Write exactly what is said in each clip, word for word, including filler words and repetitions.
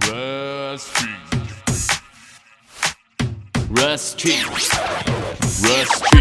Rusty Rusty Rusty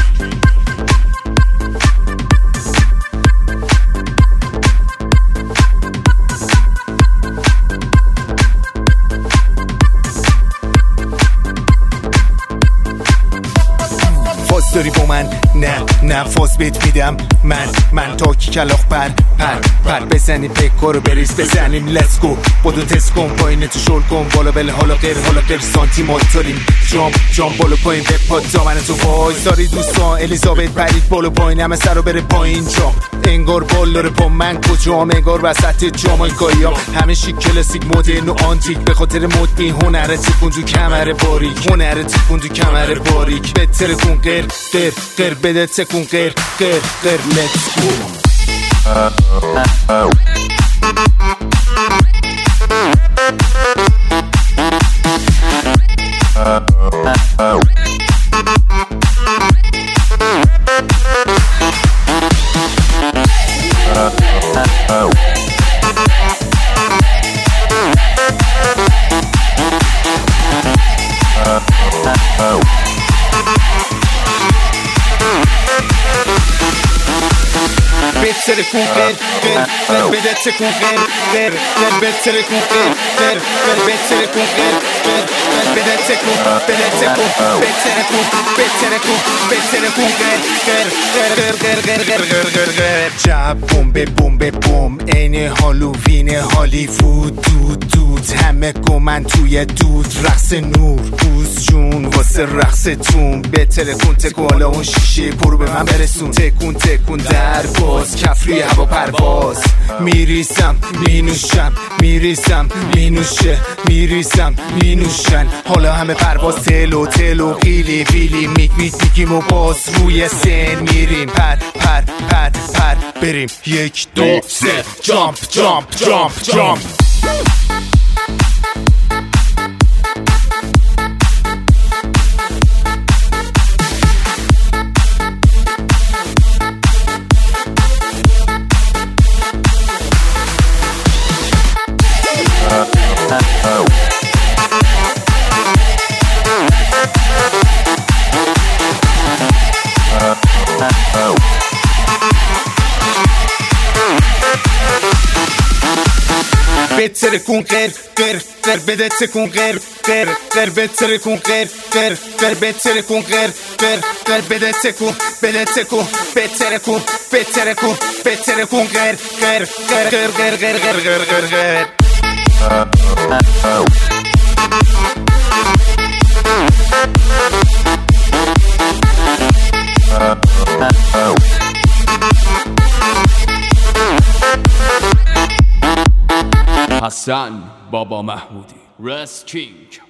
فاز داری با من؟ نه نه فاز بهت میدم من من تا کی کلاخ پر پر پر بزنیم پکا رو بریز بزنیم لیتس گو بودو تست کن پایین تو شل کن بالا بله حالا غیر حالا غیر سانتی ماتاریم جام جام بالا پایین به پا دامن تو وای ساری دوستان الیزابت پرید بالا پایین همه سر رو بره پایین جام انگار بال داره پا من کجام انگار وسط جامایکاییام همه شیک کلاسیک مدرن و آنتیک به خاطر مد بی هنره تکون تو کمر باریک هنره تکون تو کمر باریک بهتر کن غیر غیر غیر بده تکون غیر غیر غیر لیتس گو بهتر کن غیر غیر غیر بده تکون غیر غیر غیر بهتر کن غیر غیر غیر بهتر کن غیر غیر غیر بده تکون بده تکون بهتر کن بهتر کن بهتر کن غیر غیر غیر غیر غیر غیر غیر غیر غیر جب بمب بمب بم عین هالووین هالیوود دود دود همه گمن توی دود رقص نور بوز جون واسه رقصتون بهتر کن تکون حالا اون شیشه برو به من برسون تکون تکون در باز کف روی هوا پرواز میریسم مینوشم میریسم مینوشه میریسم مینوشن حالا همه پرواز تلو تلو قیلی بیلی میک میک میکیم و باز روی سن میریم پر پر پر پر بریم یک دو سه جامپ جامپ جامپ جامپ بهتر کن غیر غیر غیر بده تکون غیر غیر غیر بهتر کن غیر غیر غیر بهتر کن غیر غیر غیر بده تکون بده تکون بهتر کن بهتر کن بهتر کن غیر غیر غیر غیر غیر غیر غیر غیر غیر حسن بابا محمودی رست کینگ